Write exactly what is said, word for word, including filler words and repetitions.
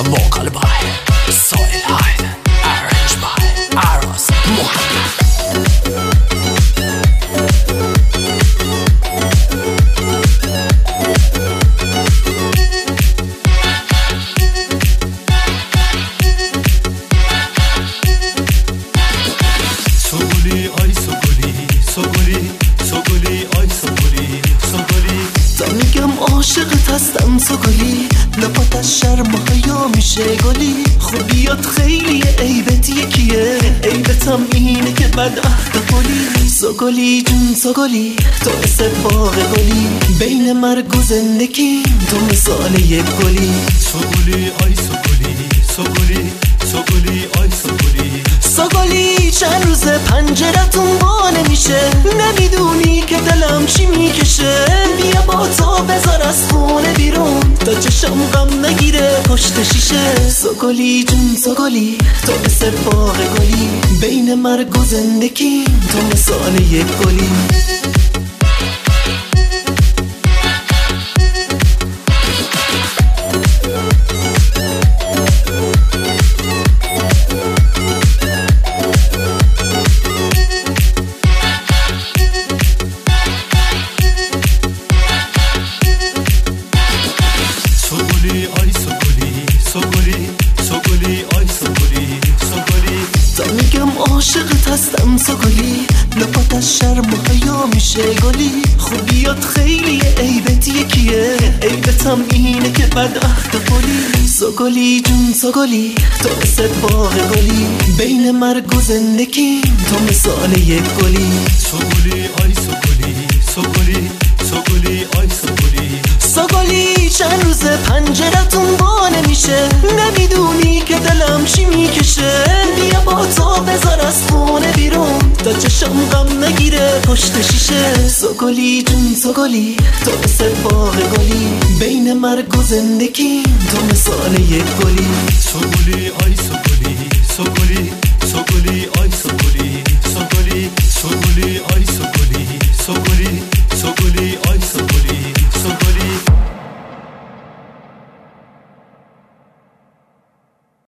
vocal by Soil Hide, arranged by Aros Muhammad. عاشقت هستم سوگلی لپات از شرم و حیا میشه گلی خوبیات خیلی عیبت یکیه عیبتم اینه که بد عهد گلی سوگلی جون سوگلی تو مثل باغ گلی بین مرگ و زندگی تو مثال یک گلی سوگلی آی سوگلی سوگلی سوگلی آی سوگلی سوگلی چند روز پنجرتون با نمیشه نمیدونی که دلم چی میکشه بیا با تو بذار از خونه بیرون تا چشم غم نگیره پشت شیشه سوگلی جون سوگلی تو مثل باغ گلی بین مرگ و زندگی تو مثال یک گلی عاشقت هستم سوگلی لپات از شرم و حیا میشه گلی خوبیات خیلی عیبت یکیه عیبتم اینه که بد عهد گلی سوگلی جون سوگلی تو مثل باغ گلی بین مرگ و زندگی تو مثال یک گلی سوگلی آی سوگلی سوگلی سوگلی آی سوگلی سوگلی چند روز پنجرتون با نمیشه نمیدونی که دلم چی میکشه بیا با تو بذار از خونه بیرون تا چشم غم نگیره پشت شیشه سوگلی جون سوگلی تو مثل باغ گلی بین مرگ و زندگی تو مثال یک گلی سوگلی آی سوگلی سوگلی